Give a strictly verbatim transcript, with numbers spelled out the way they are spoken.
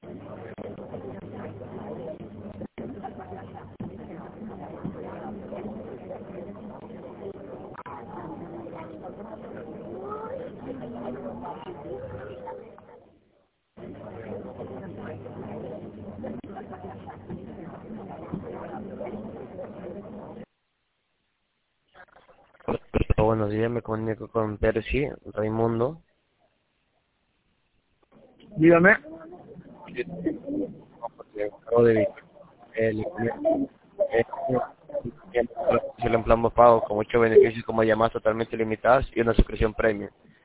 Hola, buenos días, me comunico con Percy, Raimundo. Dígame. Acabo de ver el el en plan pago con muchos beneficios como llamadas totalmente limitadas y una suscripción premium.